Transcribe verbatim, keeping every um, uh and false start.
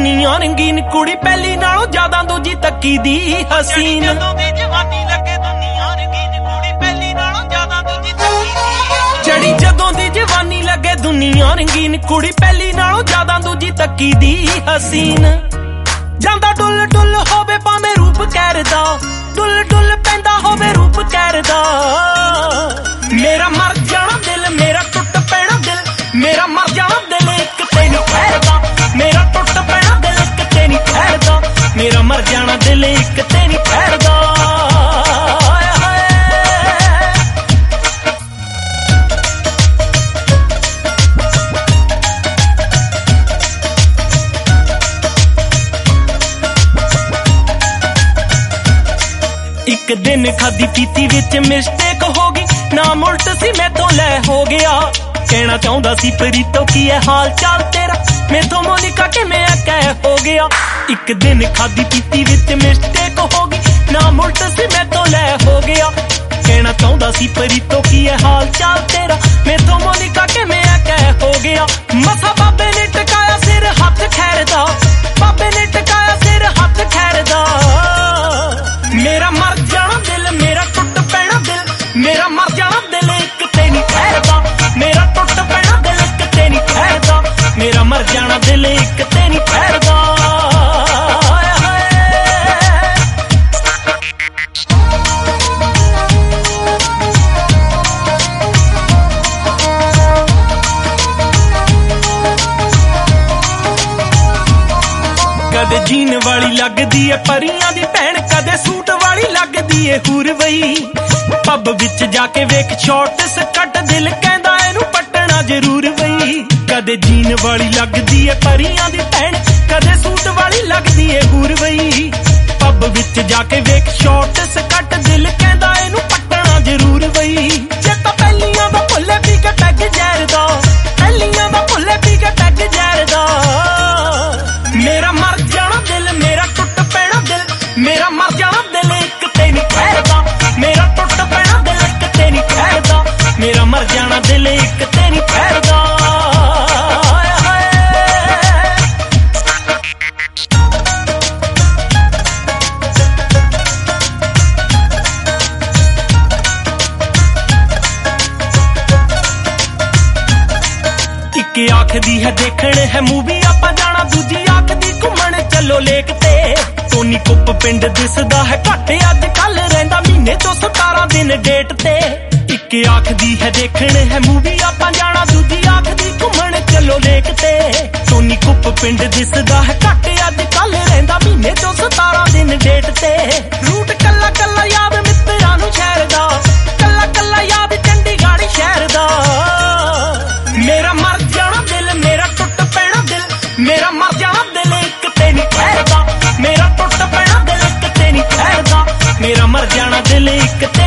ਦੁਨੀਆ ਰੰਗੀਨ ਕੁੜੀ ਪਹਿਲੀ ਨਾਲੋਂ ਜ਼ਿਆਦਾ ਦੂਜੀ ਤੱਕੀ ਦੀ ਹਸੀਨ। ਜਦੋਂ ਦੀ ਜਵਾਨੀ ਲੱਗੇ ਦੁਨੀਆ ਰੰਗੀਨ ਕੁੜੀ ਪਹਿਲੀ ਨਾਲੋਂ ਜ਼ਿਆਦਾ ਦੂਜੀ ਤੱਕੀ ਦੀ। ਜਿਹੜੀ ਜਦੋਂ ਦੀ ਜਵਾਨੀ ਲੱਗੇ ਦੁਨੀਆ ਰੰਗੀਨ ਕੁੜੀ ਪਹਿਲੀ ਨਾਲੋਂ ਜ਼ਿਆਦਾ ਦੂਜੀ ਤੱਕੀ ਦੀ ਹਸੀਨ। ਜਾਂਦਾ ਡੁੱਲ ਡੁੱਲ ਹੋਵੇ ਭਾਵੇਂ ਰੂਪ ਕਹਿਰਦਾ, ਡੁੱਲ ਡੁੱਲ ਪੈਂਦਾ ਹੋਵੇ ਰੂਪ ਕਹਿਰਦਾ। ਮੇਰਾ ਮਰ ਜਾਣਾ ਦਿਲ, ਮੇਰਾ ਟੁੱਟ ਪੈਣਾ ਦਿਲ, ਮੇਰਾ ਮਰ ਜਾਣਾ ਦਿਲ ਇੱਕ ਤੇ ਨਹੀਂ ਠਹਿਰਦਾ। ਮੇਰਾ ਟੁੱਟ ਪੈਣਾ ਦਿਲ ਇੱਕ ਤੇ ਨਹੀਂ ਠਹਿਰਦਾ। ਮੇਰਾ ਮਰ ਜਾਣਾ ਦਿਲ ਇੱਕ ਤੇ ਨਹੀਂ ਠਹਿਰਦਾ। ਇੱਕ ਦਿਨ ਖਾਦੀ ਪੀਤੀ ਵਿੱਚ ਮਿਸਟੇਕ ਹੋ ਗਈ, ਨਾਮ ਉਲਟ ਸੀ ਮੈਥੋਂ ਲੈ ਹੋ ਗਿਆ। ਕਹਿਣਾ ਚਾਹੁੰਦਾ ਸੀ ਪ੍ਰੀਤੋ ਕੀ ਹੈ ਹਾਲ ਚਾਲ ਤੇਰਾ, ਮੈਥੋਂ ਮੋਨਿਕਾ ਕਿਵੇਂ ਆ ਕਹਿ ਹੋ ਗਿਆ। ਇੱਕ ਦਿਨ ਖਾਦੀ ਪੀਤੀ ਵਿੱਚ ਮਿਸਟੇਕ ਹੋ ਗਈ, ਨਾਮ ਉਲਟ ਸੀ ਮੈਥੋਂ ਲੈ ਹੋ ਗਿਆ। ਕਹਿਣਾ ਚਾਹੁੰਦਾ ਸੀ ਪ੍ਰੀਤੋ ਕੀ ਹੈ ਹਾਲ ਚਾਲ ਤੇਰਾ, ਮੈਥੋਂ ਮੋਨਿਕਾ ਕਿਵੇਂ ਆ ਕਹਿ ਹੋ ਗਿਆ। ਮਸਾ ਬਾਬੇ ਨੇ ਟਿਕਾਇਆ ਸਿਰ ਹੱਥ ਖੈਰਦਾ, ਬਾਬੇ ਨੇ ਟਿਕਾਇਆ ਸਿਰ ਹੱਥ ਖੈਰਦਾ। ਮੇਰਾ ਮਰ ਜਾਣਾ ਦਿਲ, ਮੇਰਾ ਟੁੱਟ ਪੈਣਾ ਦਿਲ, ਮੇਰਾ ਮਰ ਜਾਣਾ ਦਿਲ ਇੱਕ ਤੇ ਨਹੀਂ ਠਹਿਰਦਾ। ਮੇਰਾ ਟੁੱਟ ਪੈਣਾ ਦਿਲ ਇੱਕ ਤੇ ਨਹੀਂ ਠਹਿਰਦਾ। ਮੇਰਾ ਮਰ ਜਾਣਾ ਦਿਲ ਇੱਕ ਤੇ ਨਹੀਂ ਠਹਿਰਦਾ। ਕਦੇ ਜੀਨ ਵਾਲੀ ਲੱਗਦੀ ਏ ਪਰੀਆਂ ਦੀ ਭੈਣ, ਕਦੇ ਸੂਟ ਵਾਲੀ ਲੱਗਦੀ ਏ ਹੂਰ ਵਈ। ਪੱਬ ਵਿੱਚ ਜਾ ਕੇ ਵੇਖ ਸ਼ਾਰਟ ਸਕਟ, ਦਿਲ ਕਹਿੰਦਾ ਇਹਨੂੰ ਪੱਟਣਾ ਜ਼ਰੂਰ ਵਈ। ਕਦੇ ਜੀਨ ਵਾਲੀ ਲੱਗਦੀ ਏ ਪਰੀਆਂ ਦੀ ਭੈਣ, ਕਦੇ ਸੂਟ ਵਾਲੀ ਲੱਗਦੀ ਏ ਹੂਰ ਵਈ। ਪੱਬ ਵਿੱਚ ਜਾ ਕੇ ਵੇਖ ਸ਼ਾਰਟ ਸਕਟ, ਦਿਲ ਕਹਿੰਦਾ ਇਹਨੂੰ ਪੱਟਣਾ ਜ਼ਰੂਰ ਵਈ। ਜੇ ਤਾਂ ਪਹਿਲੀਆਂ ਦਾ ਭੁੱਲੇ ਪੀ ਕੇ ਪੈਗ ਜ਼ਹਿਰਦਾ, ਪਹਿਲੀਆਂ ਦਾ ਭੁੱਲੇ ਪੀ ਕੇ ਪੈਗ ਜ਼ਹਿਰਦਾ। ਮੇਰਾ ਮਰ ਜਾਣਾ ਦਿਲ, ਮੇਰਾ ਟੁੱਟ ਪੈਣਾ ਦਿਲ, ਮੇਰਾ ਮਰ ਜਾਣਾ ਦਿਲ ਇੱਕ ਤੇ ਨਹੀਂ ਠਹਿਰਦਾ। ਮੇਰਾ ਟੁੱਟ ਪੈਣਾ ਦਿਲ ਇੱਕ ਤੇ ਨਹੀਂ ਠਹਿਰਦਾ। ਮੇਰਾ ਮਰ ਜਾਣਾ ਦਿਲ ਇੱਕ ਤੇ ਨਹੀਂ ਠਹਿਰਦਾ। ਇੱਕ ਆਖਦੀ ਹੈ ਦੇਖਣ ਹੈ ਮੂਵੀ ਆਪਾਂ ਜਾਣਾ, ਦੂਜੀ ਆਖਦੀ ਘੁੰਮਣ ਚੱਲੋ ਲੇਕ ਤੇ। ਟੋਨੀ ਕੁੱਪ ਪਿੰਡ ਦਿਸਦਾ ਹੈ ਘੱਟ ਅੱਜ ਕੱਲ, ਰਹਿੰਦਾ ਮਹੀਨੇ ਤੋਂ ਸਤਾਰਾਂ ਦਿਨ ਡੇਟ ਤੇ। ਇੱਕ ਆਖਦੀ ਹੈ ਦੇਖਣ ਹੈ ਮੂਵੀ ਆਪਾਂ ਜਾਣਾ, ਦੂਜੀ ਆਖਦੀ ਘੁੰਮਣ ਚੱਲੋ ਲੇਕ ਤੇ। ਟੋਨੀ ਕੁੱਪ ਪਿੰਡ ਦਿਸਦਾ ਹੈ ਘੱਟ ਅੱਜ ਕੱਲ, ਰਹਿੰਦਾ ਮਹੀਨੇ ਤੋਂ ਸਤਾਰਾਂ ਦਿਨ ਡੇਟ ਤੇ। ਰੂਟ ਕੱਲਾ ਕੱਲਾ ਯਾਦ ਮਿੱਤਰਾਂ ਨੂੰ ਸ਼ਹਿਰ ਦਾ, ਕੱਲਾ ਕੱਲਾ ਯਾਦ ਚੰਡੀਗੜ੍ਹ ਸ਼ਹਿਰ ਦਾ। ਮੇਰਾ ਮਰ ਜਾਣਾ ਦਿਲ, ਮੇਰਾ ਟੁੱਟ ਪੈਣਾ ਦਿਲ, ਮੇਰਾ ਮਰ ਜਾਣਾ ਦਿਲ ਇੱਕ ਤੇ ਨਹੀਂ ਠਹਿਰਦਾ। ਮੇਰਾ ਟੁੱਟ ਪੈਣਾ ਦਿਲ ਇੱਕ ਤੇ ਨਹੀਂ ਠਹਿਰਦਾ। ਮੇਰਾ ਮਰ ਜਾਣਾ ਦਿਲ ਇੱਕ ਤੇ